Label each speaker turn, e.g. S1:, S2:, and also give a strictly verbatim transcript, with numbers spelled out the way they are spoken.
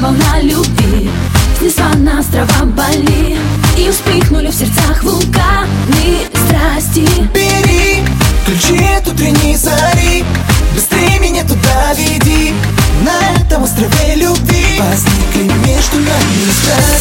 S1: волна любви снесла на острова Бали, и вспыхнули в сердцах вулканы страсти.
S2: Бери ключи от утренней зари, быстрее меня туда веди. На этом острове любви возникли между нами страсти.